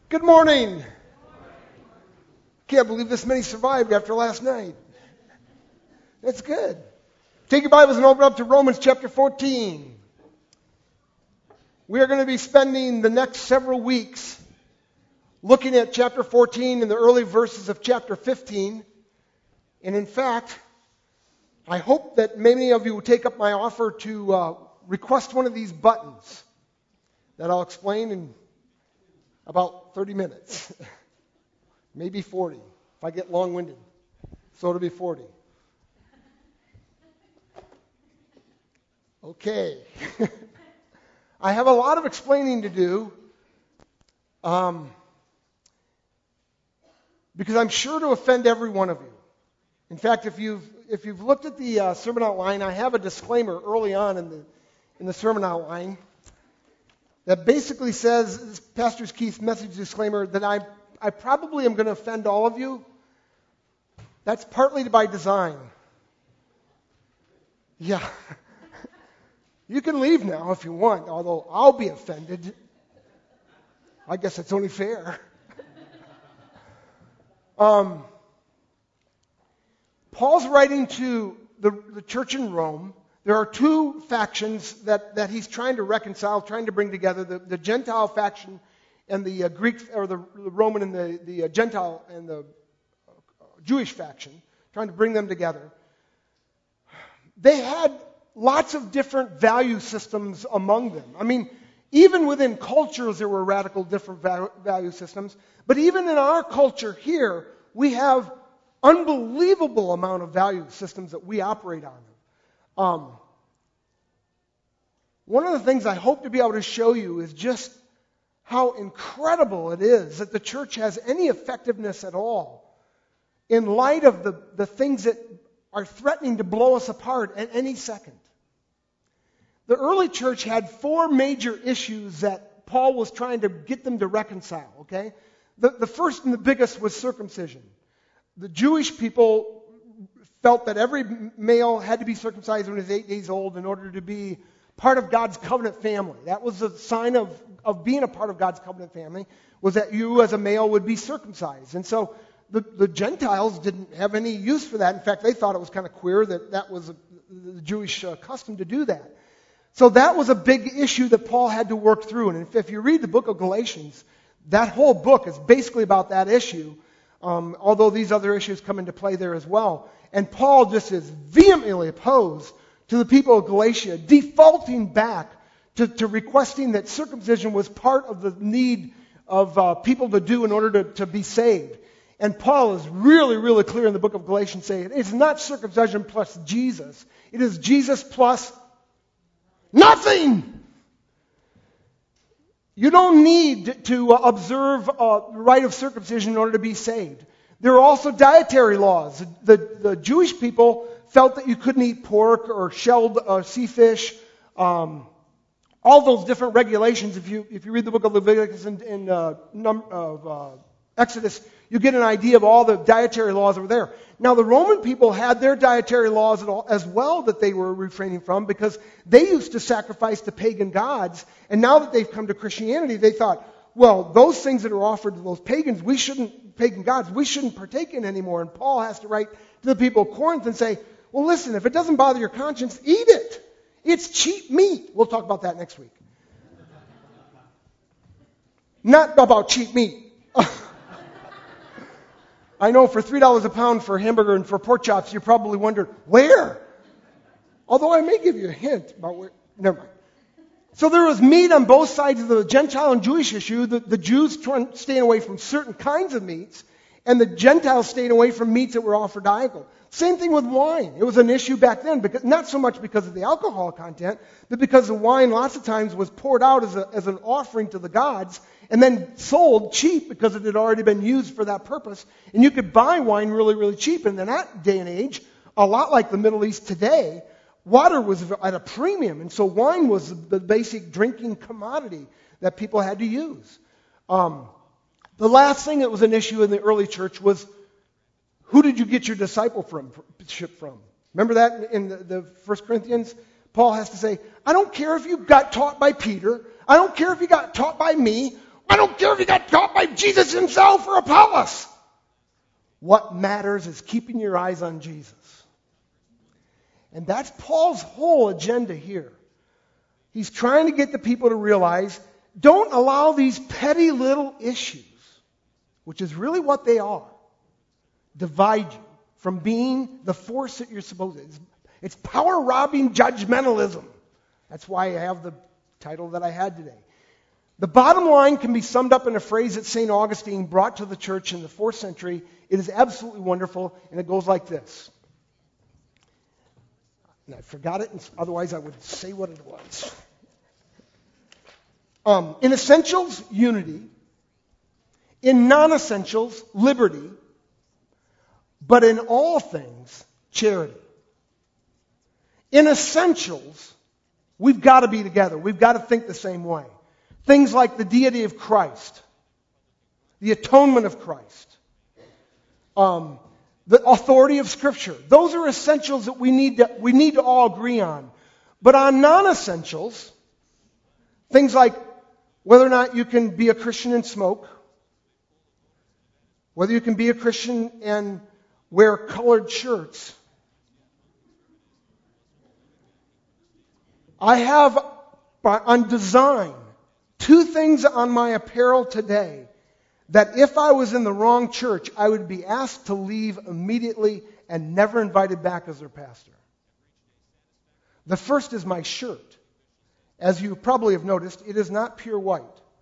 Good morning. Can't believe this many survived after last night. That's good. Take your Bibles and open up to Romans chapter 14. We are going to be spending the next several weeks looking at chapter 14 and the early verses of chapter 15. And in fact, I hope that many of you will take up my offer to request one of these buttons that I'll explain in about 30 minutes, maybe 40, if I get long-winded. So it'll be 40. Okay. I have a lot of explaining to do because I'm sure to offend every one of you. In fact, if you've looked at the sermon outline, I have a disclaimer early on in the sermon outline that basically says, Pastor Keith's message disclaimer, that I probably am going to offend all of you. That's partly by design. Yeah. You can leave now if you want, although I'll be offended. I guess it's only fair. Paul's writing to the church in Rome. There are two factions that he's trying to reconcile, trying to bring together, the Gentile faction and the Greek, or the Roman and the Gentile and the Jewish faction, trying to bring them together. They had lots of different value systems among them. I mean, even within cultures there were radical different value systems, but even in our culture here, we have unbelievable amount of value systems that we operate on. One of the things I hope to be able to show you is just how incredible it is that the church has any effectiveness at all in light of the things that are threatening to blow us apart at any second. The early church had four major issues that Paul was trying to get them to reconcile, okay? The first and the biggest was circumcision. The Jewish people felt that every male had to be circumcised when he was 8 days old in order to be part of God's covenant family. That was a sign of being a part of God's covenant family, was that you as a male would be circumcised. And so the Gentiles didn't have any use for that. In fact, they thought it was kind of queer that was the Jewish custom to do that. So that was a big issue that Paul had to work through. And if you read the book of Galatians, that whole book is basically about that issue, although these other issues come into play there as well. And Paul just is vehemently opposed to the people of Galatia, defaulting back to requesting that circumcision was part of the need of people to do in order to be saved. And Paul is really, really clear in the book of Galatians saying it's not circumcision plus Jesus. It is Jesus plus nothing. You don't need to observe the rite of circumcision in order to be saved. There are also dietary laws. The Jewish people felt that you couldn't eat pork or shelled sea fish. All those different regulations. If you read the book of Leviticus and Exodus, you get an idea of all the dietary laws that were there. Now the Roman people had their dietary laws as well that they were refraining from because they used to sacrifice to pagan gods. And now that they've come to Christianity, they thought, well, those things that are offered to those pagan gods, we shouldn't partake in anymore. And Paul has to write to the people of Corinth and say, well, listen, if it doesn't bother your conscience, eat it. It's cheap meat. We'll talk about that next week. Not about cheap meat. I know for $3 a pound for a hamburger and for pork chops, you probably wondered, where? Although I may give you a hint about where. Never mind. So there was meat on both sides of the Gentile and Jewish issue. The Jews staying away from certain kinds of meats, and the Gentiles staying away from meats that were offered to idol. Same thing with wine. It was an issue back then, because not so much because of the alcohol content, but because the wine lots of times was poured out as an offering to the gods, and then sold cheap because it had already been used for that purpose. And you could buy wine really, really cheap. And in that day and age, a lot like the Middle East today, water was at a premium. And so wine was the basic drinking commodity that people had to use. The last thing that was an issue in the early church was, who did you get your discipleship from? Remember that in the 1 Corinthians? Paul has to say, I don't care if you got taught by Peter. I don't care if you got taught by me. I don't care if you got taught by Jesus himself or Apollos. What matters is keeping your eyes on Jesus. And that's Paul's whole agenda here. He's trying to get the people to realize, don't allow these petty little issues, which is really what they are, divide you from being the force that you're supposed to be. It's power-robbing judgmentalism. That's why I have the title that I had today. The bottom line can be summed up in a phrase that St. Augustine brought to the church in the 4th century. It is absolutely wonderful, and it goes like this. And I forgot it, otherwise I would say what it was. In essentials, unity. In non-essentials, liberty. But in all things, charity. In essentials, we've got to be together. We've got to think the same way. Things like the deity of Christ, the atonement of Christ, the authority of Scripture. Those are essentials that we need to all agree on. But on non-essentials, things like whether or not you can be a Christian and smoke, whether you can be a Christian and wear colored shirts. I have on design 2 things on my apparel today that if I was in the wrong church, I would be asked to leave immediately and never invited back as their pastor. The first is my shirt. As you probably have noticed, it is not pure white.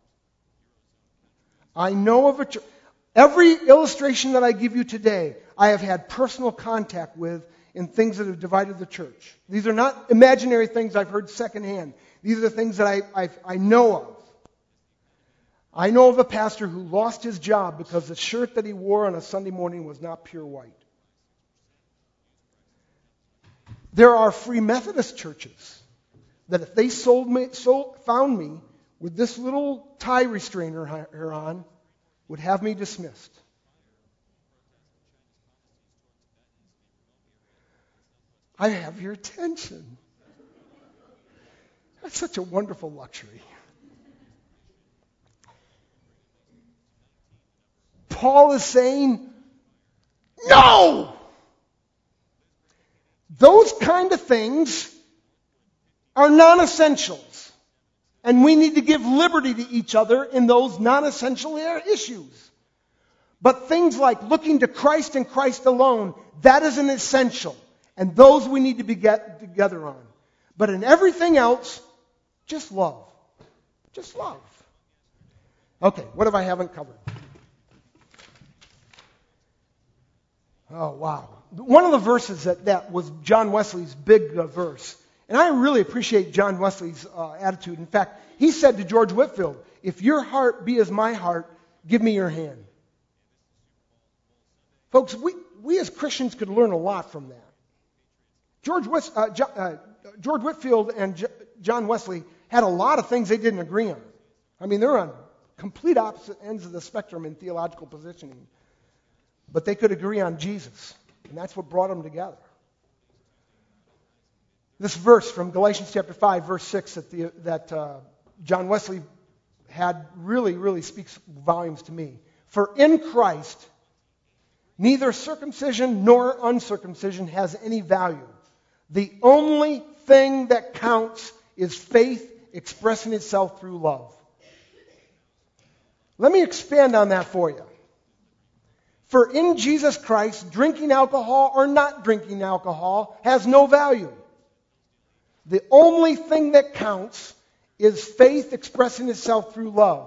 I know of a church. Every illustration that I give you today, I have had personal contact with in things that have divided the church. These are not imaginary things I've heard secondhand. These are the things that I know of. I know of a pastor who lost his job because the shirt that he wore on a Sunday morning was not pure white. There are Free Methodist churches that if they found me with this little tie restrainer here on, would have me dismissed. I have your attention. That's such a wonderful luxury. Paul is saying, no! Those kind of things are non-essentials. And we need to give liberty to each other in those non-essential issues. But things like looking to Christ and Christ alone, that is an essential. And those we need to be together on. But in everything else, just love. Just love. Okay, what have I haven't covered? Oh, wow. One of the verses that was John Wesley's big verse. And I really appreciate John Wesley's attitude. In fact, he said to George Whitefield, if your heart be as my heart, give me your hand. Folks, we as Christians could learn a lot from that. George Whitefield and John Wesley had a lot of things they didn't agree on. I mean, they're on complete opposite ends of the spectrum in theological positioning. But they could agree on Jesus. And that's what brought them together. This verse from Galatians chapter 5, verse 6 that John Wesley had really speaks volumes to me. For in Christ, neither circumcision nor uncircumcision has any value. The only thing that counts is faith expressing itself through love. Let me expand on that for you. For in Jesus Christ, drinking alcohol or not drinking alcohol has no value. The only thing that counts is faith expressing itself through love.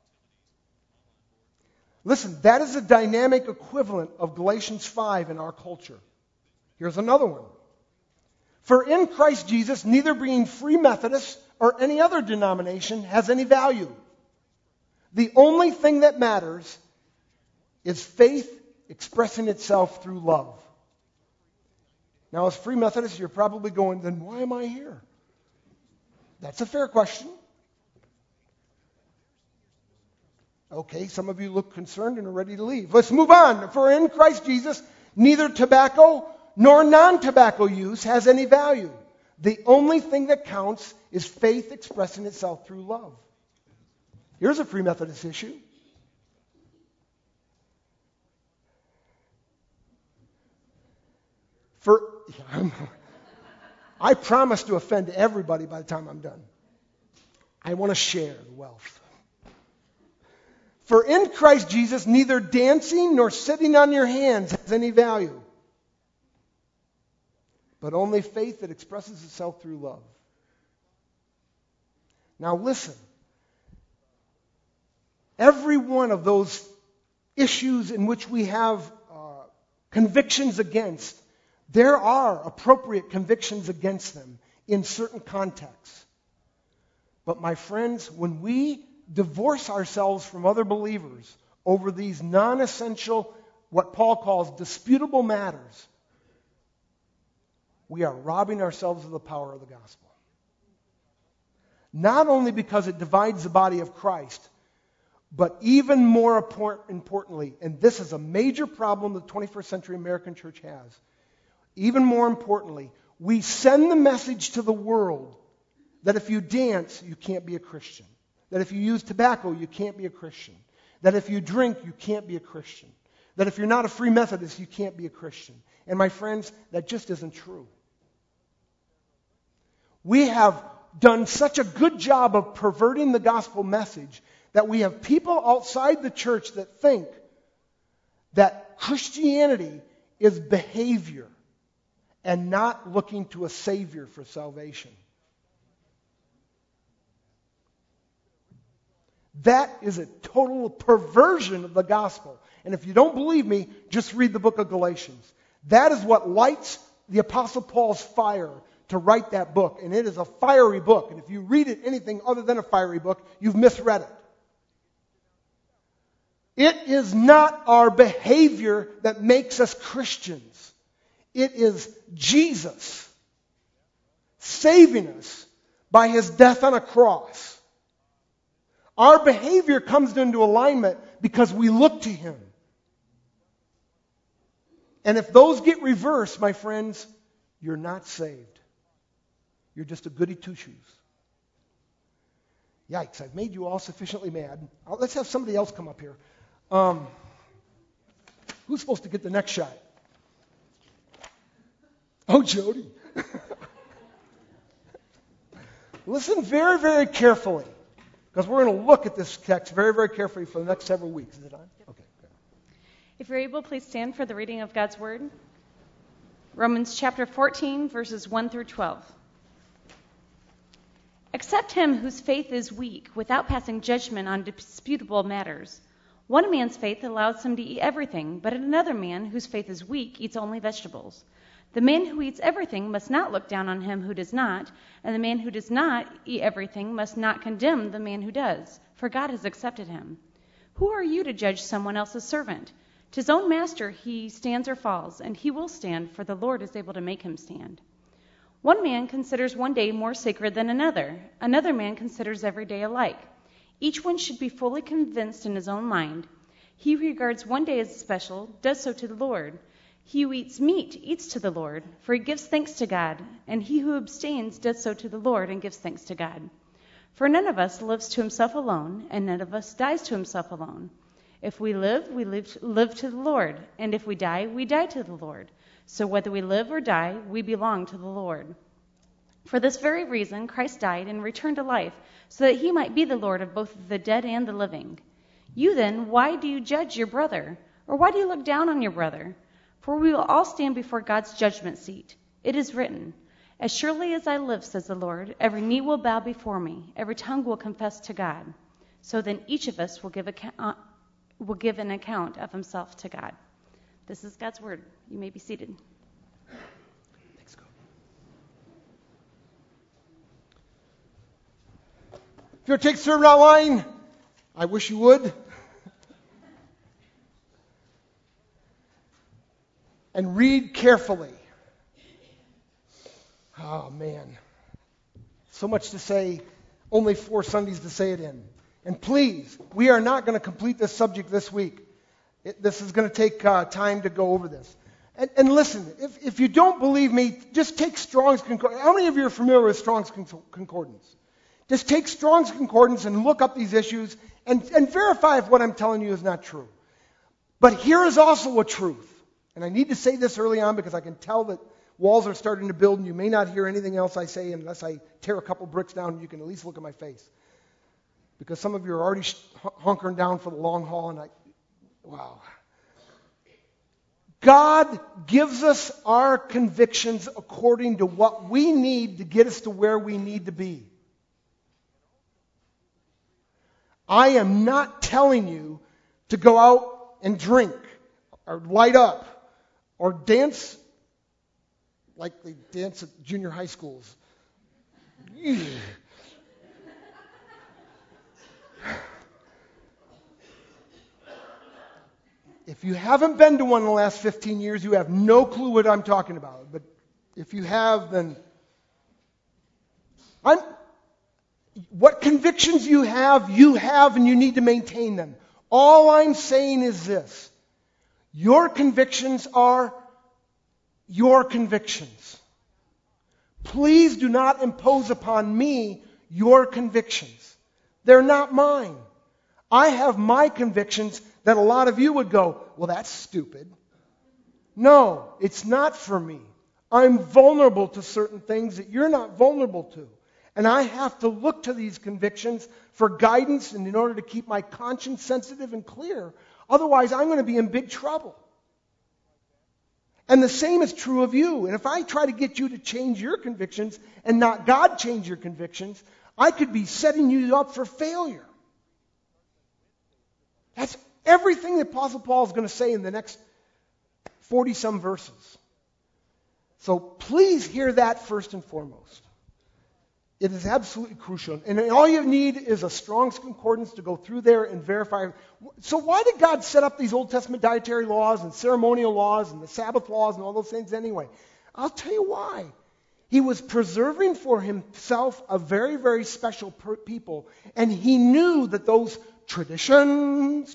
Listen, that is a dynamic equivalent of Galatians 5 in our culture. Here's another one. For in Christ Jesus, neither being Free Methodist or any other denomination has any value. The only thing that matters is faith expressing itself through love. Now, as Free Methodists, you're probably going, then why am I here? That's a fair question. Okay, some of you look concerned and are ready to leave. Let's move on. For in Christ Jesus, neither tobacco nor non-tobacco use has any value. The only thing that counts is faith expressing itself through love. Here's a Free Methodist issue. I promise to offend everybody by the time I'm done. I want to share the wealth. For in Christ Jesus, neither dancing nor sitting on your hands has any value, but only faith that expresses itself through love. Now listen. Every one of those issues in which we have convictions against, there are appropriate convictions against them in certain contexts. But my friends, when we divorce ourselves from other believers over these non-essential, what Paul calls disputable matters, we are robbing ourselves of the power of the gospel. Not only because it divides the body of Christ, but even more importantly, and this is a major problem the 21st century American church has, even more importantly, we send the message to the world that if you dance, you can't be a Christian. That if you use tobacco, you can't be a Christian. That if you drink, you can't be a Christian. That if you're not a Free Methodist, you can't be a Christian. And my friends, that just isn't true. We have done such a good job of perverting the gospel message that we have people outside the church that think that Christianity is behavior and not looking to a Savior for salvation. That is a total perversion of the gospel. And if you don't believe me, just read the book of Galatians. That is what lights the Apostle Paul's fire to write that book. And it is a fiery book. And if you read it anything other than a fiery book, you've misread it. It is not our behavior that makes us Christians. It is Jesus saving us by His death on a cross. Our behavior comes into alignment because we look to Him. And if those get reversed, my friends, you're not saved. You're just a goody two-shoes. Yikes, I've made you all sufficiently mad. Let's have somebody else come up here. Who's supposed to get the next shot? Oh, Jody. Listen very, very carefully, because we're going to look at this text very, very carefully for the next several weeks. Is it on? Okay. Good. If you're able, please stand for the reading of God's Word. Romans chapter 14, verses 1 through 12. Accept him whose faith is weak, without passing judgment on disputable matters. One man's faith allows him to eat everything, but another man whose faith is weak eats only vegetables. The man who eats everything must not look down on him who does not, and the man who does not eat everything must not condemn the man who does, for God has accepted him. Who are you to judge someone else's servant? To his own master he stands or falls, and he will stand, for the Lord is able to make him stand. One man considers one day more sacred than another. Another man considers every day alike. Each one should be fully convinced in his own mind. He who regards one day as special does so to the Lord. He who eats meat eats to the Lord, for he gives thanks to God, and he who abstains does so to the Lord and gives thanks to God. For none of us lives to himself alone, and none of us dies to himself alone. If we live to the Lord, and if we die to the Lord. So whether we live or die, we belong to the Lord. For this very reason, Christ died and returned to life, so that he might be the Lord of both the dead and the living. You then, why do you judge your brother? Or why do you look down on your brother? For we will all stand before God's judgment seat. It is written, as surely as I live, says the Lord, every knee will bow before me, every tongue will confess to God. So then each of us will give an account of himself to God. This is God's word. You may be seated. Thanks, God. If you'll take sermon online, I wish you would. And read carefully. Oh, man. So much to say, only 4 Sundays to say it in. And please, we are not going to complete this subject this week. This is going to take time to go over this. And listen, if you don't believe me, just take Strong's Concordance. How many of you are familiar with Strong's Concordance? Just take Strong's Concordance and look up these issues and verify if what I'm telling you is not true. But here is also a truth. And I need to say this early on because I can tell that walls are starting to build and you may not hear anything else I say unless I tear a couple bricks down and you can at least look at my face. Because some of you are already hunkering down for the long haul and wow. God gives us our convictions according to what we need to get us to where we need to be. I am not telling you to go out and drink or light up or dance like they dance at junior high schools. If you haven't been to one in the last 15 years, you have no clue what I'm talking about. But if you have, then what convictions you have, and you need to maintain them. All I'm saying is this. Your convictions are your convictions. Please do not impose upon me your convictions. They're not mine. I have my convictions that a lot of you would go, well, that's stupid. No, it's not for me. I'm vulnerable to certain things that you're not vulnerable to. And I have to look to these convictions for guidance and in order to keep my conscience sensitive and clear. Otherwise, I'm going to be in big trouble. And the same is true of you. And if I try to get you to change your convictions and not God change your convictions, I could be setting you up for failure. That's everything the Apostle Paul is going to say in the next 40-some verses. So please hear that first and foremost. It is absolutely crucial. And all you need is a Strong's Concordance to go through there and verify. So why did God set up these Old Testament dietary laws and ceremonial laws and the Sabbath laws and all those things anyway? I'll tell you why. He was preserving for himself a very, very special people. And he knew that those tradition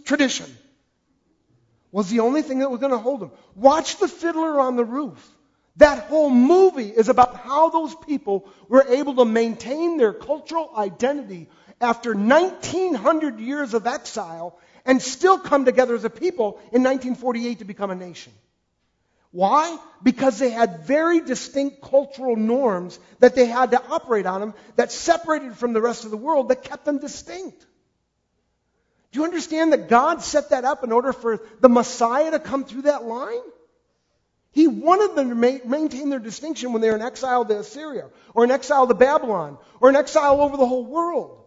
was the only thing that was going to hold him. Watch The Fiddler on the Roof. That whole movie is about how those people were able to maintain their cultural identity after 1,900 years of exile and still come together as a people in 1948 to become a nation. Why? Because they had very distinct cultural norms that they had to operate on them that separated from the rest of the world that kept them distinct. Do you understand that God set that up in order for the Messiah to come through that line? He wanted them to maintain their distinction when they were in exile to Assyria, or in exile to Babylon, or in exile over the whole world.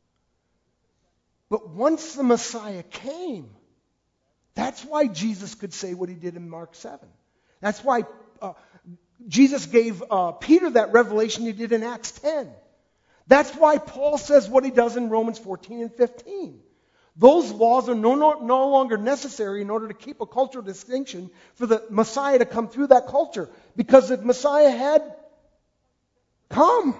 But once the Messiah came, that's why Jesus could say what he did in Mark 7. That's why Jesus gave Peter that revelation he did in Acts 10. That's why Paul says what he does in Romans 14 and 15. Those laws are no longer necessary in order to keep a cultural distinction for the Messiah to come through that culture. Because the Messiah had come.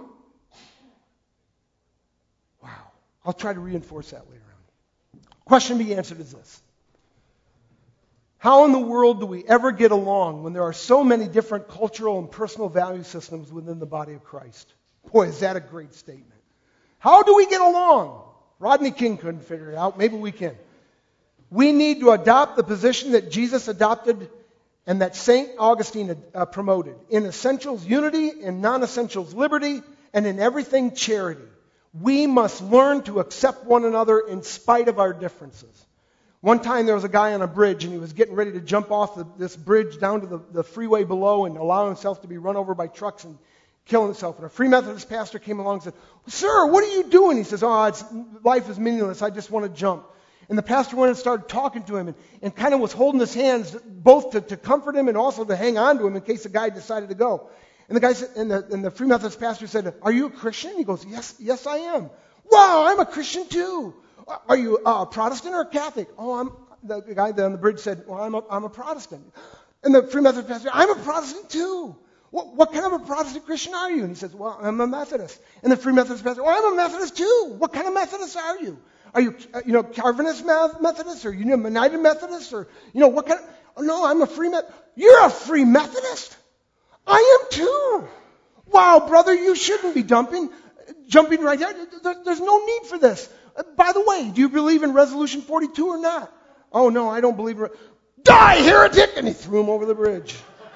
Wow. I'll try to reinforce that later on. Question to be answered is this. How in the world do we ever get along when there are so many different cultural and personal value systems within the body of Christ? Boy, is that a great statement. How do we get along? Rodney King couldn't figure it out. Maybe we can. We need to adopt the position that Jesus adopted and that St. Augustine promoted. In essentials, unity. In non-essentials, liberty. And in everything, charity. We must learn to accept one another in spite of our differences. One time there was a guy on a bridge and he was getting ready to jump off this bridge down to the freeway below and allow himself to be run over by trucks and kill himself. And a Free Methodist pastor came along and said, "Sir, what are you doing?" He says, life is meaningless. I just want to jump. And the pastor went and started talking to him and kind of was holding his hands both to comfort him and also to hang on to him in case the guy decided to go. And the guy said, and the Free Methodist pastor said, "Are you a Christian?" He goes, Yes, I am." "Wow, I'm a Christian too." "Are you a Protestant or a Catholic?" The guy on the bridge said, "Well, I'm a Protestant." And the Free Methodist pastor, "I'm a Protestant too." What kind of a Protestant Christian are you?" And he says, "Well, I'm a Methodist." And the Free Methodist pastor, "Well, I'm a Methodist too. What kind of Methodist are you? Are you, Calvinist Methodist, or United Methodist, or what kind of?" "Oh, no, I'm a Free Methodist." "You're a Free Methodist?" "I am too." "Wow, brother, you shouldn't be dumping. jumping right there. There's no need for this. By the way, do you believe in Resolution 42 or not? Oh, no, I don't believe it. Die, heretic! And he threw him over the bridge.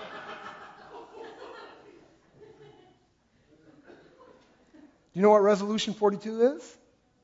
You know what Resolution 42 is?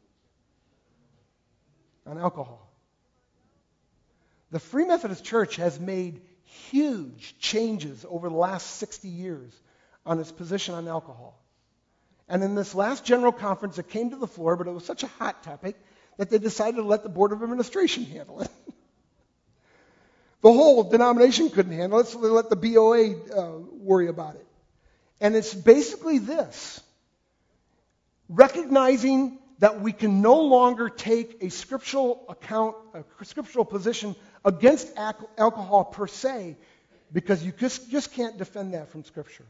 On alcohol. The Free Methodist Church has made huge changes over the last 60 years on its position on alcohol. And in this last general conference, it came to the floor, but it was such a hot topic that they decided to let the Board of Administration handle it. The whole denomination couldn't handle it, so they let the BOA worry about it. And it's basically this. Recognizing that we can no longer take a scriptural position against alcohol per se, because you just can't defend that from Scripture.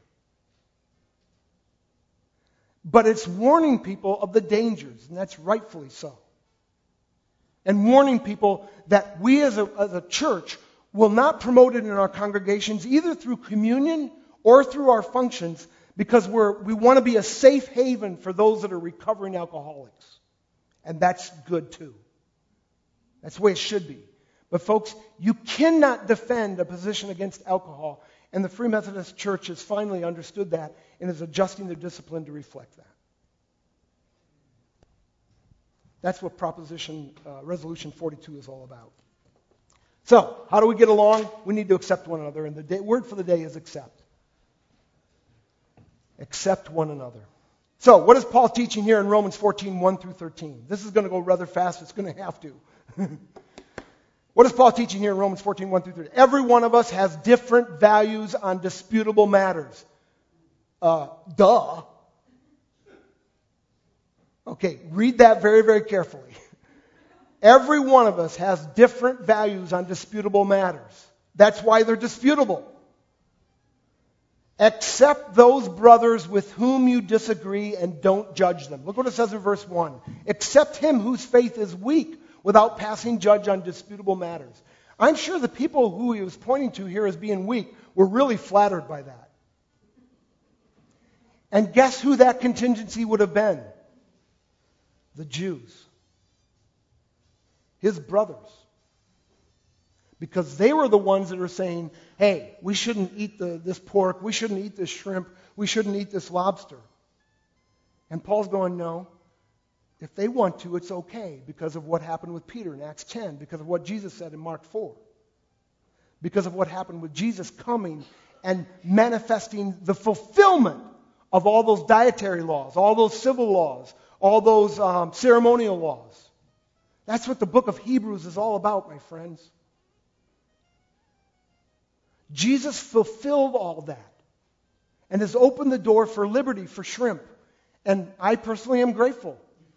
But it's warning people of the dangers, and that's rightfully so. And warning people that we as a church will not promote it in our congregations, either through communion or through our functions, because we want to be a safe haven for those that are recovering alcoholics. And that's good too. That's the way it should be. But folks, you cannot defend a position against alcohol, and the Free Methodist Church has finally understood that and is adjusting their discipline to reflect that. That's what Resolution 42 is all about. So, how do we get along? We need to accept one another, and the word for the day is accept. Accept one another. So, what is Paul teaching here in Romans 14, 1 through 13? This is going to go rather fast. It's going to have to. What is Paul teaching here in Romans 14, 1 through 13? Every one of us has different values on disputable matters. Duh. Okay, read that very, very carefully. Every one of us has different values on disputable matters. That's why they're disputable. Accept those brothers with whom you disagree and don't judge them. Look what it says in verse 1. Accept him whose faith is weak without passing judge on disputable matters. I'm sure the people who he was pointing to here as being weak were really flattered by that. And guess who that contingency would have been? The Jews. His brothers. Because they were the ones that are saying, hey, we shouldn't eat this pork, we shouldn't eat this shrimp, we shouldn't eat this lobster. And Paul's going, no. If they want to, it's okay because of what happened with Peter in Acts 10, because of what Jesus said in Mark 4, because of what happened with Jesus coming and manifesting the fulfillment of all those dietary laws, all those civil laws, all those ceremonial laws. That's what the book of Hebrews is all about, my friends. Jesus fulfilled all that and has opened the door for liberty for shrimp. And I personally am grateful.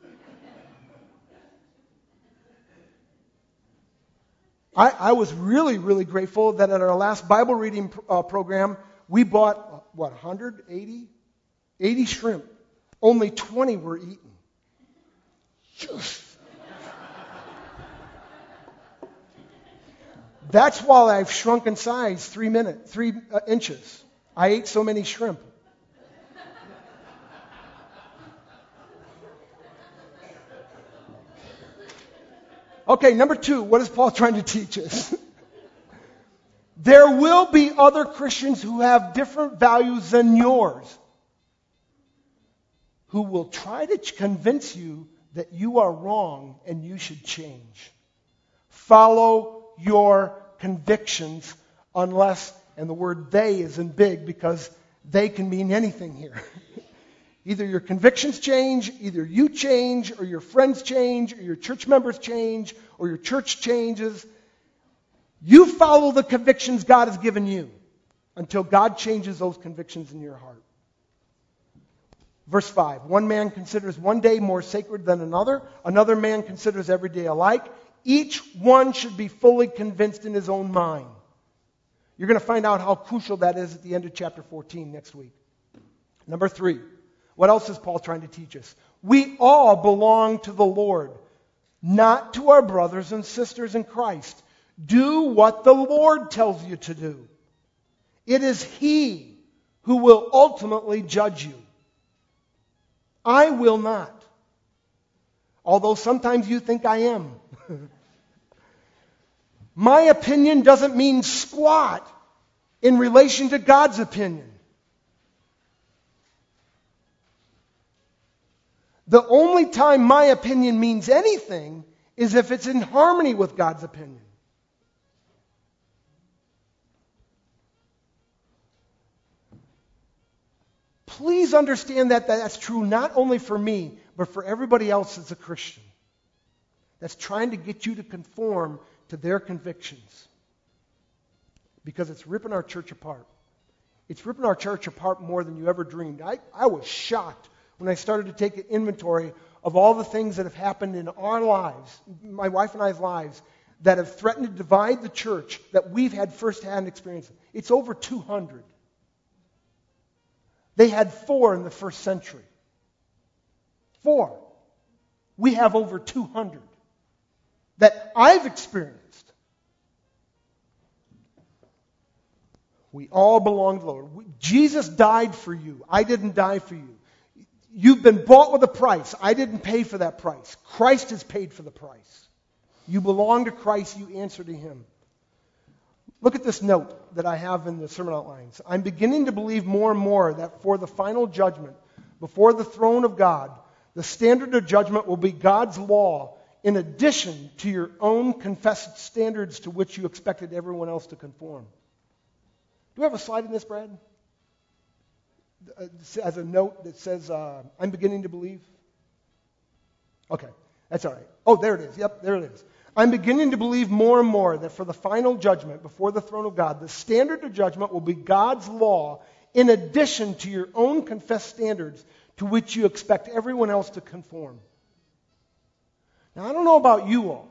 I was really, really grateful that at our last Bible reading program, we bought, 180? 80 shrimp. Only 20 were eaten. That's why I've shrunk in size 3 inches. I ate so many shrimp. Okay, number 2, what is Paul trying to teach us? There will be other Christians who have different values than yours, who will try to convince you that you are wrong and you should change. Follow your convictions unless, and the word they is in big because they can mean anything here. Either your convictions change, either you change, or your friends change, or your church members change, or your church changes. You follow the convictions God has given you until God changes those convictions in your heart. Verse 5, one man considers one day more sacred than another. Another man considers every day alike. Each one should be fully convinced in his own mind. You're going to find out how crucial that is at the end of chapter 14 next week. Number 3, what else is Paul trying to teach us? We all belong to the Lord, not to our brothers and sisters in Christ. Do what the Lord tells you to do. It is He who will ultimately judge you. I will not. Although sometimes you think I am. My opinion doesn't mean squat in relation to God's opinion. The only time my opinion means anything is if it's in harmony with God's opinion. Please understand that that's true not only for me, but for everybody else that's a Christian. That's trying to get you to conform to their convictions. Because it's ripping our church apart. It's ripping our church apart more than you ever dreamed. I was shocked when I started to take an inventory of all the things that have happened in our lives, my wife and I's lives, that have threatened to divide the church, that we've had firsthand experience. It's over 200. They had 4 in the first century. 4. We have over 200 that I've experienced. We all belong to the Lord. Jesus died for you. I didn't die for you. You've been bought with a price. I didn't pay for that price. Christ has paid for the price. You belong to Christ. You answer to Him. Look at this note that I have in the sermon outlines. I'm beginning to believe more and more that for the final judgment, before the throne of God, the standard of judgment will be God's law in addition to your own confessed standards to which you expected everyone else to conform. Do we have a slide in this, Brad? As a note that says, I'm beginning to believe? Okay, that's all right. Oh, there it is. Yep, there it is. I'm beginning to believe more and more that for the final judgment before the throne of God, the standard of judgment will be God's law in addition to your own confessed standards to which you expect everyone else to conform. Now, I don't know about you all.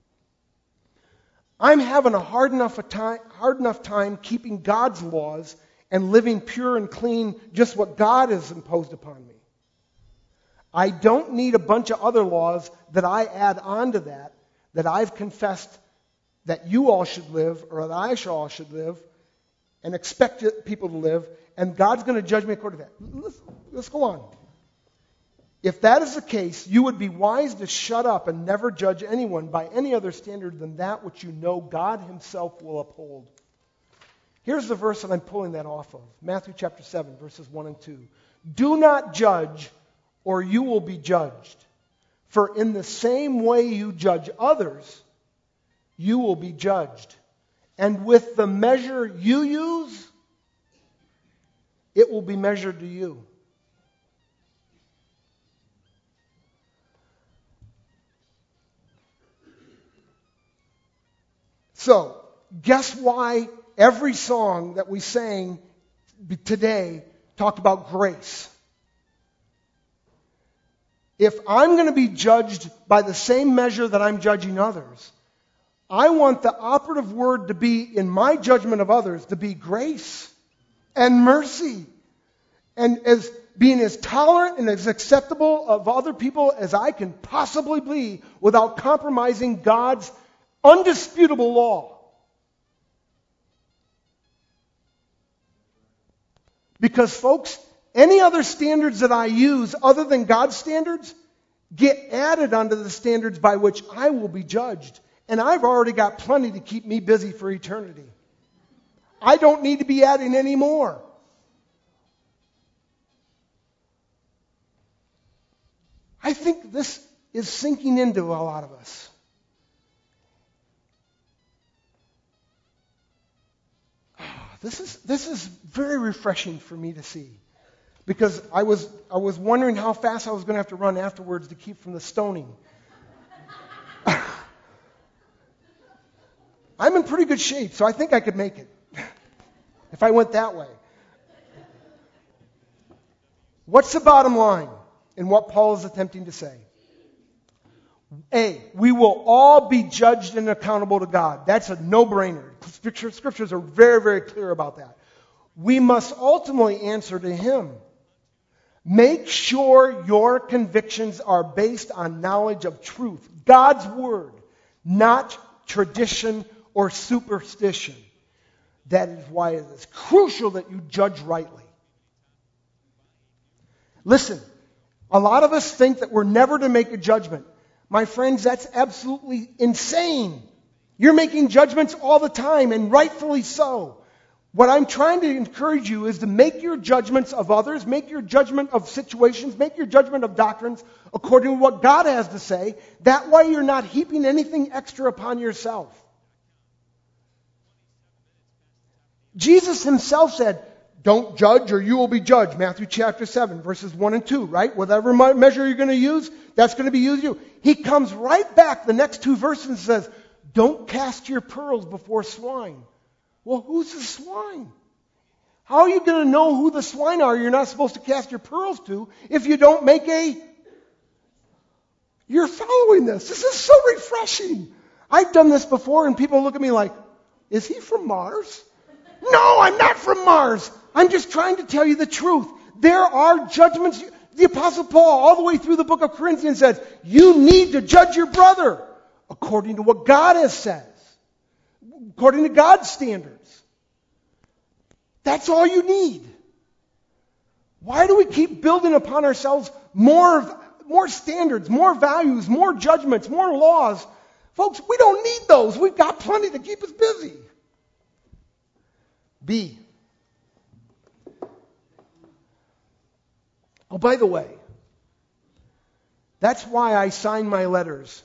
I'm having a hard enough time keeping God's laws and living pure and clean, just what God has imposed upon me. I don't need a bunch of other laws that I add on to that I've confessed that you all should live, or that I all should live, and expect people to live, and God's going to judge me according to that. Let's go on. If that is the case, you would be wise to shut up and never judge anyone by any other standard than that which you know God Himself will uphold. Here's the verse that I'm pulling that off of. Matthew chapter 7, verses 1 and 2. Do not judge, or you will be judged. For in the same way you judge others, you will be judged. And with the measure you use, it will be measured to you. So, guess why every song that we sang today talked about grace? If I'm going to be judged by the same measure that I'm judging others, I want the operative word to be, in my judgment of others, to be grace and mercy. And as being as tolerant and as acceptable of other people as I can possibly be without compromising God's undisputable law. Because, folks, any other standards that I use other than God's standards get added onto the standards by which I will be judged. And I've already got plenty to keep me busy for eternity. I don't need to be adding any more. I think this is sinking into a lot of us. This is very refreshing for me to see. Because I was wondering how fast I was going to have to run afterwards to keep from the stoning. I'm in pretty good shape, so I think I could make it if I went that way. What's the bottom line in what Paul is attempting to say? A, we will all be judged and accountable to God. That's a no-brainer. Scriptures are very, very clear about that. We must ultimately answer to Him. Make sure your convictions are based on knowledge of truth, God's Word, not tradition or superstition. That is why it is crucial that you judge rightly. Listen, A lot of us think that we're never to make a judgment. My friends, that's absolutely insane. You're making judgments all the time, and rightfully so. What I'm trying to encourage you is to make your judgments of others, make your judgment of situations, make your judgment of doctrines according to what God has to say. That way you're not heaping anything extra upon yourself. Jesus himself said, don't judge or you will be judged. Matthew chapter 7, verses 1 and 2, right? Whatever measure you're going to use, that's going to be used you. He comes right back the next two verses and says, don't cast your pearls before swine. Well, who's the swine? How are you going to know who the swine are you're not supposed to cast your pearls to if you don't make a... You're following this. This is so refreshing. I've done this before and people look at me like, is he from Mars? No, I'm not from Mars. I'm just trying to tell you the truth. There are judgments. The Apostle Paul, all the way through the book of Corinthians, says, you need to judge your brother according to what God has said, according to God's standards. That's all you need. Why do we keep building upon ourselves more standards, more values, more judgments, more laws? Folks, we don't need those. We've got plenty to keep us busy. B. Oh, by the way, that's why I sign my letters.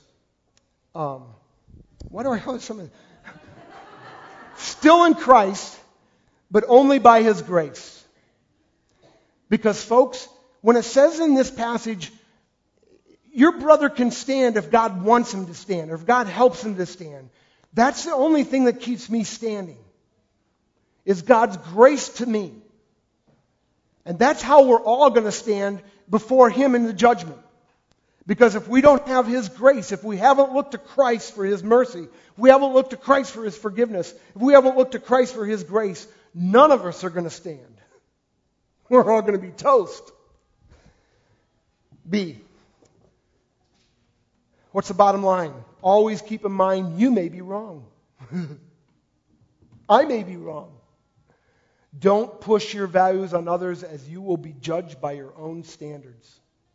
Why do I call it something? Still in Christ, but only by His grace. Because, folks, when it says in this passage, your brother can stand if God wants him to stand, or if God helps him to stand. That's the only thing that keeps me standing, is God's grace to me. And that's how we're all going to stand before Him in the judgment. Because if we don't have His grace, if we haven't looked to Christ for His mercy, if we haven't looked to Christ for His forgiveness, if we haven't looked to Christ for His grace, none of us are going to stand. We're all going to be toast. B. What's the bottom line? Always keep in mind, you may be wrong. I may be wrong. Don't push your values on others, as you will be judged by your own standards.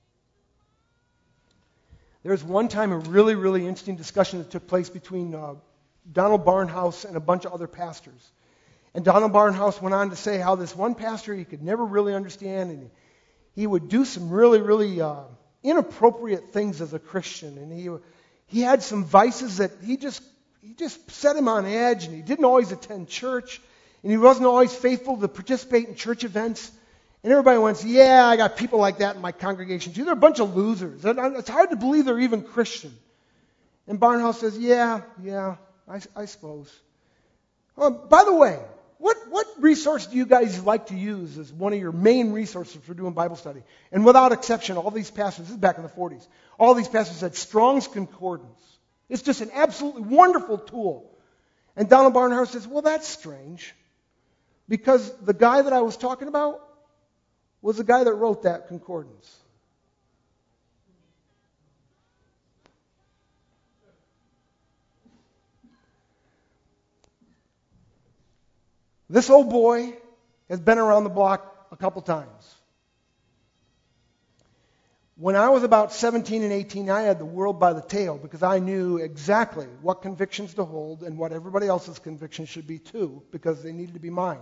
There's one time a really, really interesting discussion that took place between Donald Barnhouse and a bunch of other pastors. And Donald Barnhouse went on to say how this one pastor he could never really understand, and he would do some really, really inappropriate things as a Christian. And he had some vices that he just set him on edge, and he didn't always attend church. And he wasn't always faithful to participate in church events. And everybody went, yeah, I got people like that in my congregation too. They're a bunch of losers. It's hard to believe they're even Christian. And Barnhouse says, yeah, I suppose. By the way, what resource do you guys like to use as one of your main resources for doing Bible study? And without exception, all these pastors, this is back in the 40s, all these pastors said Strong's Concordance. It's just an absolutely wonderful tool. And Donald Barnhouse says, well, that's strange. Because the guy that I was talking about was the guy that wrote that concordance. This old boy has been around the block a couple times. When I was about 17 and 18, I had the world by the tail because I knew exactly what convictions to hold and what everybody else's convictions should be too, because they needed to be mine.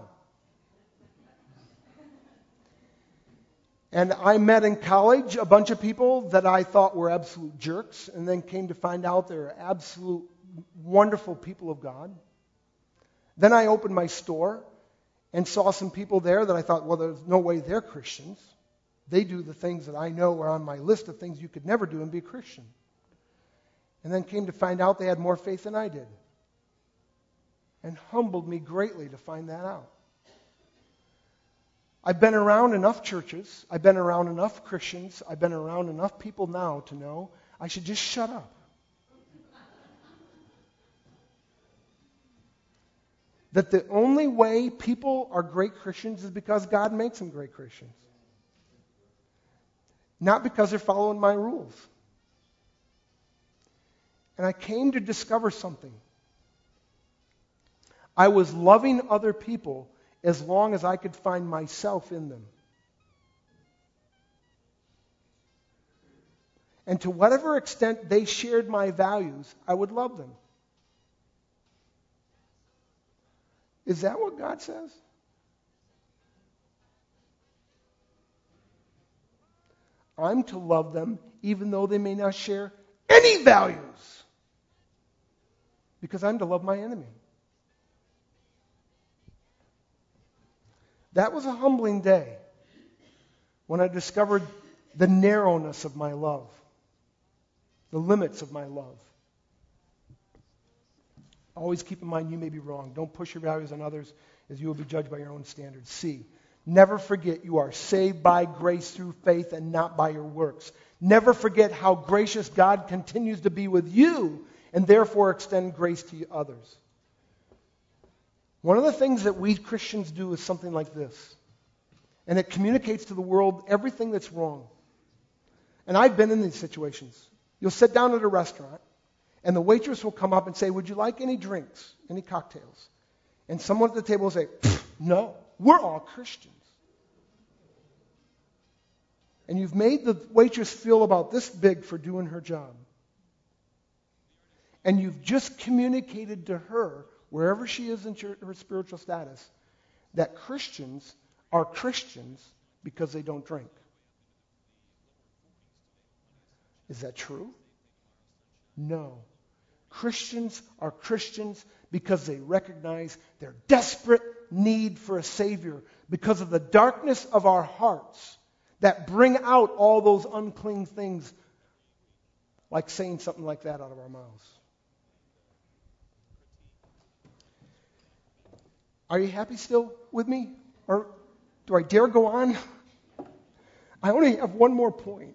And I met in college a bunch of people that I thought were absolute jerks, and then came to find out they're absolute wonderful people of God. Then I opened my store and saw some people there that I thought, well, there's no way they're Christians. They do the things that I know are on my list of things you could never do and be a Christian. And then came to find out they had more faith than I did. And humbled me greatly to find that out. I've been around enough churches, I've been around enough Christians, I've been around enough people now to know I should just shut up. That the only way people are great Christians is because God makes them great Christians. Not because they're following my rules. And I came to discover something. I was loving other people as long as I could find myself in them. And to whatever extent they shared my values, I would love them. Is that what God says? I'm to love them even though they may not share any values. Because I'm to love my enemy. That was a humbling day when I discovered the narrowness of my love, the limits of my love. Always keep in mind you may be wrong. Don't push your values on others, as you will be judged by your own standards. C, never forget you are saved by grace through faith and not by your works. Never forget how gracious God continues to be with you and therefore extend grace to others. One of the things that we Christians do is something like this. And it communicates to the world everything that's wrong. And I've been in these situations. You'll sit down at a restaurant, and the waitress will come up and say, would you like any drinks, any cocktails? And someone at the table will say, no, we're all Christians. And you've made the waitress feel about this big for doing her job. And you've just communicated to her, wherever she is in her spiritual status, that Christians are Christians because they don't drink. Is that true? No. Christians are Christians because they recognize their desperate need for a Savior, because of the darkness of our hearts that bring out all those unclean things, like saying something like that out of our mouths. Are you happy still with me? Or do I dare go on? I only have one more point.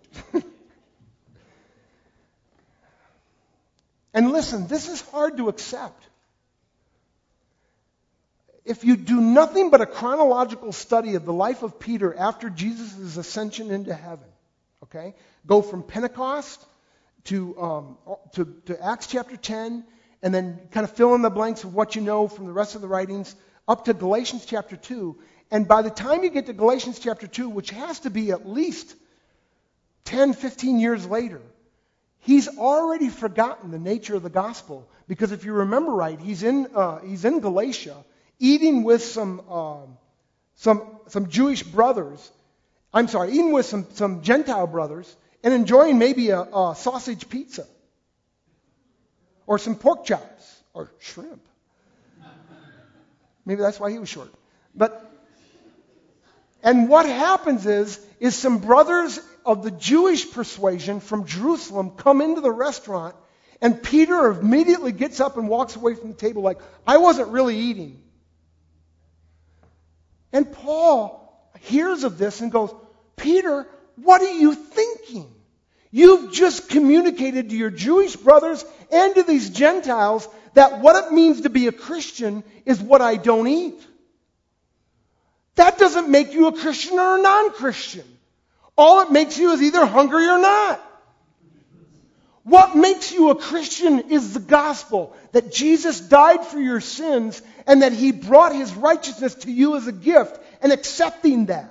And listen, this is hard to accept. If you do nothing but a chronological study of the life of Peter after Jesus' ascension into heaven, okay? Go from Pentecost to Acts chapter 10, and then kind of fill in the blanks of what you know from the rest of the writings, up to Galatians chapter 2. And by the time you get to Galatians chapter 2, which has to be at least 10, 15 years later, he's already forgotten the nature of the gospel. Because if you remember right, he's in Galatia, eating with some Jewish brothers. I'm sorry, eating with some Gentile brothers, and enjoying maybe a sausage pizza, or some pork chops, or shrimp. Maybe that's why he was short. And what happens is some brothers of the Jewish persuasion from Jerusalem come into the restaurant, and Peter immediately gets up and walks away from the table like, I wasn't really eating. And Paul hears of this and goes, Peter, what are you thinking? You've just communicated to your Jewish brothers and to these Gentiles that what it means to be a Christian is what I don't eat. That doesn't make you a Christian or a non-Christian. All it makes you is either hungry or not. What makes you a Christian is the gospel, that Jesus died for your sins and that He brought His righteousness to you as a gift, and accepting that.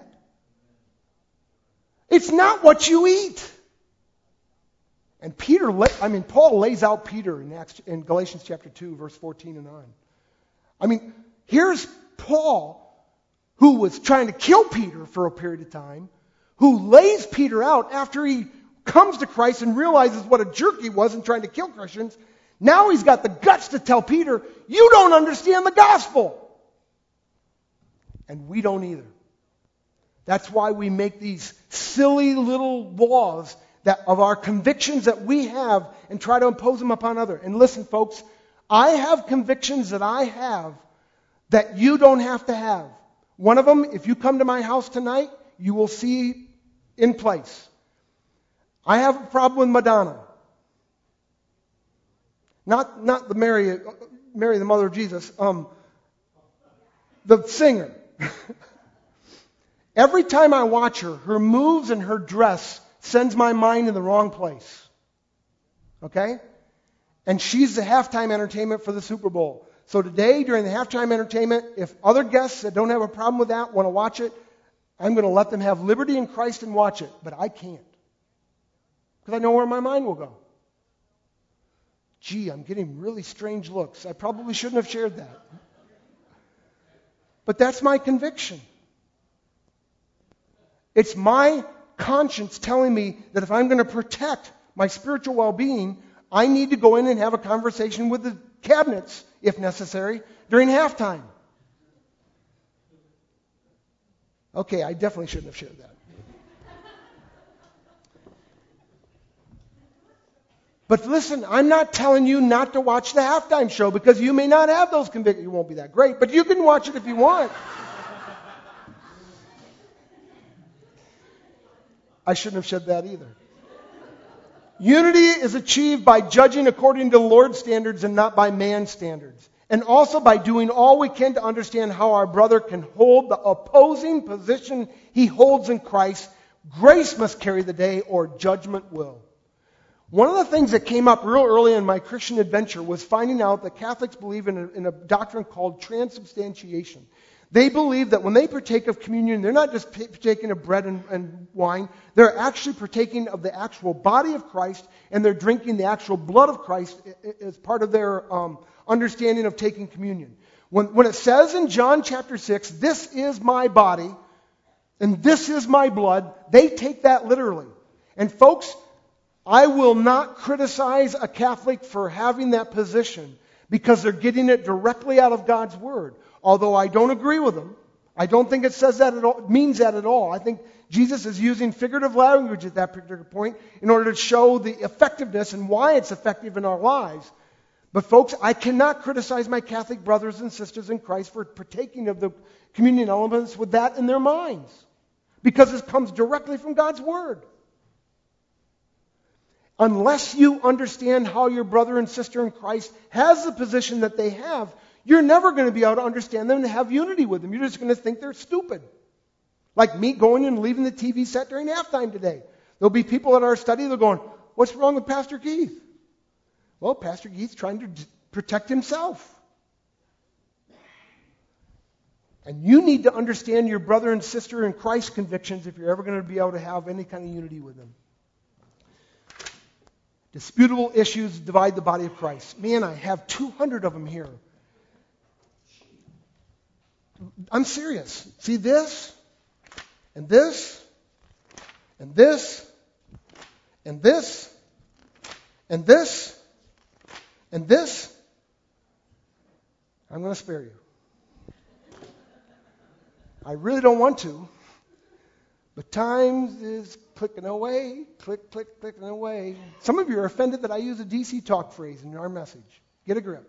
It's not what you eat. And Paul lays out Peter in Galatians chapter 2, verse 14 and on. Here's Paul, who was trying to kill Peter for a period of time, who lays Peter out after he comes to Christ and realizes what a jerk he was in trying to kill Christians. Now he's got the guts to tell Peter, you don't understand the gospel. And we don't either. That's why we make these silly little laws of our convictions that we have and try to impose them upon others. And listen, folks, I have convictions that I have that you don't have to have. One of them, if you come to my house tonight, you will see in place. I have a problem with Madonna. Not the Mary, the mother of Jesus. The singer. Every time I watch her moves and her dress sends my mind in the wrong place. Okay? And she's the halftime entertainment for the Super Bowl. So today, during the halftime entertainment, if other guests that don't have a problem with that want to watch it, I'm going to let them have liberty in Christ and watch it. But I can't. because I know where my mind will go. Gee, I'm getting really strange looks. I probably shouldn't have shared that. But that's my conviction. It's my conscience telling me that if I'm going to protect my spiritual well-being, I need to go in and have a conversation with the cabinets, if necessary, during halftime. Okay, I definitely shouldn't have shared that. But listen, I'm not telling you not to watch the halftime show because you may not have those convictions. It won't be that great, but you can watch it if you want. I shouldn't have said that either. Unity is achieved by judging according to the Lord's standards and not by man's standards. And also by doing all we can to understand how our brother can hold the opposing position he holds in Christ. Grace must carry the day or judgment will. One of the things that came up real early in my Christian adventure was finding out that Catholics believe in a doctrine called transubstantiation. They believe that when they partake of communion, they're not just partaking of bread and wine. They're actually partaking of the actual body of Christ, and they're drinking the actual blood of Christ as part of their understanding of taking communion. When it says in John chapter 6, this is my body, and this is my blood, they take that literally. And folks, I will not criticize a Catholic for having that position because they're getting it directly out of God's Word. Although I don't agree with them, I don't think it says that at all, means that at all. I think Jesus is using figurative language at that particular point in order to show the effectiveness and why it's effective in our lives. But folks, I cannot criticize my Catholic brothers and sisters in Christ for partaking of the communion elements with that in their minds, because it comes directly from God's Word. Unless you understand how your brother and sister in Christ has the position that they have, you're never going to be able to understand them and have unity with them. You're just going to think they're stupid. Like me going and leaving the TV set during halftime today. There'll be people at our study, they're going, what's wrong with Pastor Keith? Well, Pastor Keith's trying to protect himself. And you need to understand your brother and sister in Christ's convictions if you're ever going to be able to have any kind of unity with them. Disputable issues divide the body of Christ. Man, I have 200 of them here. I'm serious. See this, and this, and this, and this, and this, and this. I'm going to spare you. I really don't want to, but time is clicking away, clicking away. Some of you are offended that I use a DC talk phrase in our message. Get a grip.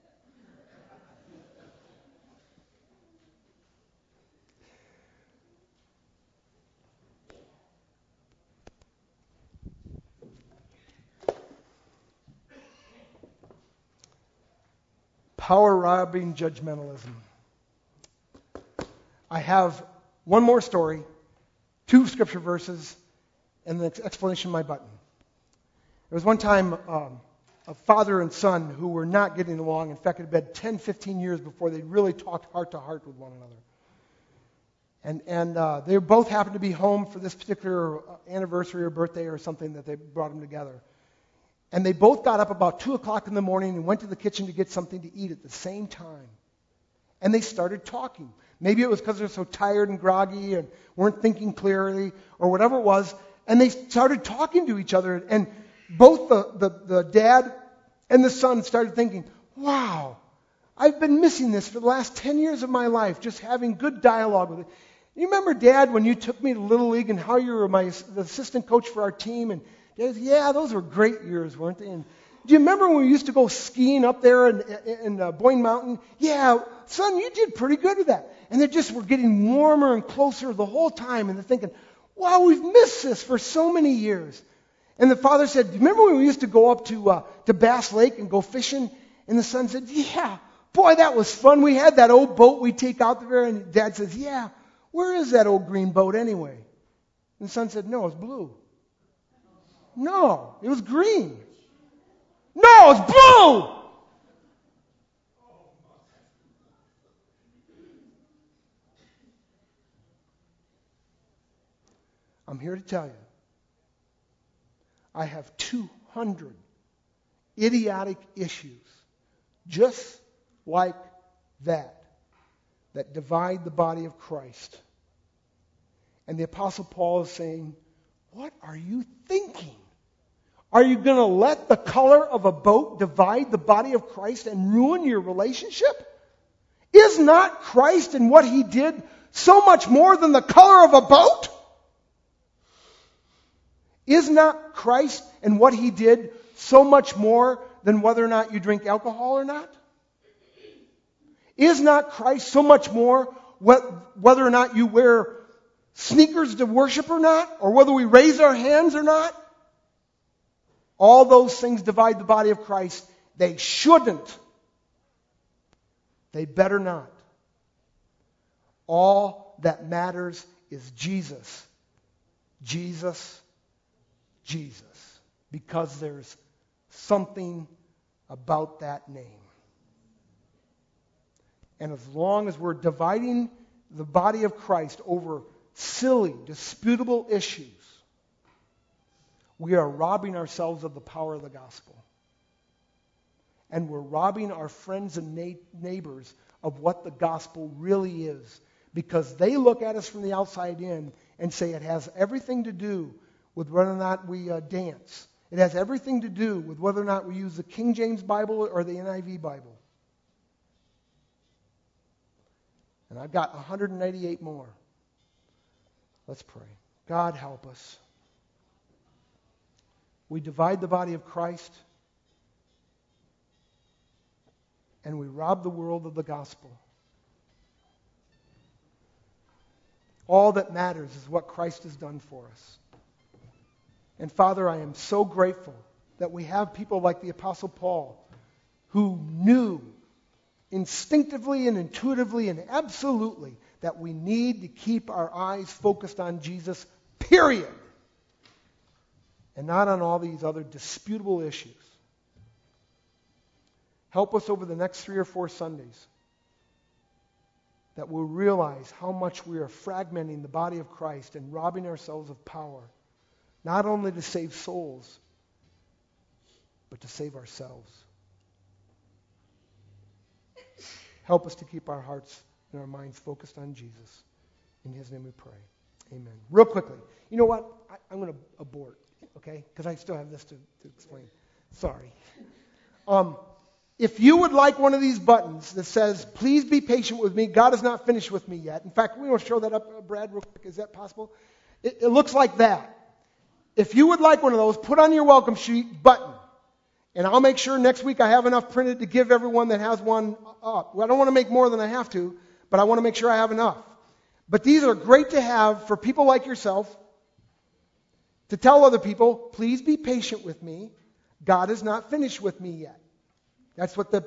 Power-robbing judgmentalism. I have one more story, 2 scripture verses, and the explanation of my button. There was one time a father and son who were not getting along. In fact, it had been 10, 15 years before they really talked heart to heart with one another. And they both happened to be home for this particular anniversary or birthday or something that they brought them together. And they both got up about 2 o'clock in the morning and went to the kitchen to get something to eat at the same time. And they started talking. Maybe it was because they're so tired and groggy and weren't thinking clearly or whatever it was. And they started talking to each other. And both the dad and the son started thinking, wow, I've been missing this for the last 10 years of my life, just having good dialogue with it. You remember, Dad, when you took me to Little League and how you were the assistant coach for our team? And Dad said, yeah, those were great years, weren't they? And do you remember when we used to go skiing up there in Boyne Mountain? Yeah, son, you did pretty good with that. And they just were getting warmer and closer the whole time. And they're thinking, wow, we've missed this for so many years. And the father said, do you remember when we used to go up to Bass Lake and go fishing? And the son said, yeah, boy, that was fun. We had that old boat we take out there. And Dad says, yeah, where is that old green boat anyway? And the son said, no, it's blue. No, it was green. No, it's blue! I'm here to tell you, I have 200 idiotic issues just like that divide the body of Christ. And the Apostle Paul is saying, what are you thinking? Are you going to let the color of a boat divide the body of Christ and ruin your relationship? Is not Christ and what He did so much more than the color of a boat? Is not Christ and what He did so much more than whether or not you drink alcohol or not? Is not Christ so much more whether or not you wear sneakers to worship or not? Or whether we raise our hands or not? All those things divide the body of Christ. They shouldn't. They better not. All that matters is Jesus. Jesus. Jesus. Because there's something about that name. And as long as we're dividing the body of Christ over silly, disputable issues, we are robbing ourselves of the power of the gospel. And we're robbing our friends and neighbors of what the gospel really is. Because they look at us from the outside in and say it has everything to do with whether or not we dance. It has everything to do with whether or not we use the King James Bible or the NIV Bible. And I've got 198 more. Let's pray. God, help us. We divide the body of Christ, and we rob the world of the gospel. All that matters is what Christ has done for us. And Father, I am so grateful that we have people like the Apostle Paul who knew instinctively and intuitively and absolutely that we need to keep our eyes focused on Jesus, period. And not on all these other disputable issues. Help us over the next 3 or 4 Sundays that we'll realize how much we are fragmenting the body of Christ and robbing ourselves of power, not only to save souls, but to save ourselves. Help us to keep our hearts and our minds focused on Jesus. In His name we pray. Amen. Real quickly, you know what? I'm going to abort, okay? Because I still have this to explain. Sorry. If you would like one of these buttons that says, please be patient with me, God is not finished with me yet. In fact, we want to show that up, Brad, real quick. Is that possible? It looks like that. If you would like one of those, put on your welcome sheet, button. And I'll make sure next week I have enough printed to give everyone that has one up. Well, I don't want to make more than I have to, but I want to make sure I have enough. But these are great to have for people like yourself to tell other people, please be patient with me. God is not finished with me yet. That's what the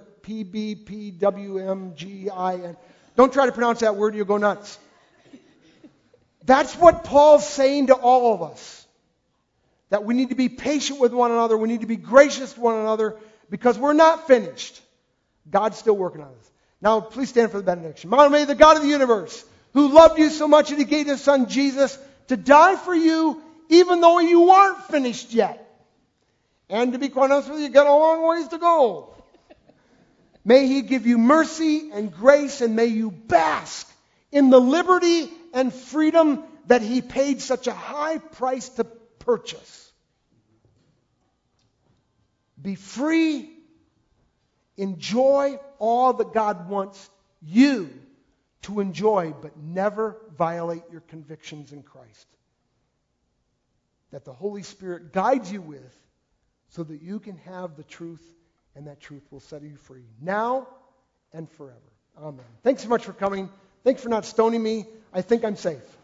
PBPWMGIN. Don't try to pronounce that word, you'll go nuts. That's what Paul's saying to all of us. That we need to be patient with one another. We need to be gracious to one another because we're not finished. God's still working on us. Now, please stand for the benediction. May the God of the universe, who loved you so much that He gave His Son Jesus to die for you, even though you aren't finished yet. And to be quite honest with you, got a long ways to go. May He give you mercy and grace, and may you bask in the liberty and freedom that He paid such a high price to purchase. Be free. Enjoy all that God wants you to enjoy, but never violate your convictions in Christ. That the Holy Spirit guides you with so that you can have the truth, and that truth will set you free now and forever. Amen. Thanks so much for coming. Thanks for not stoning me. I think I'm safe.